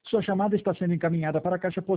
Sua chamada está sendo encaminhada para a caixa postal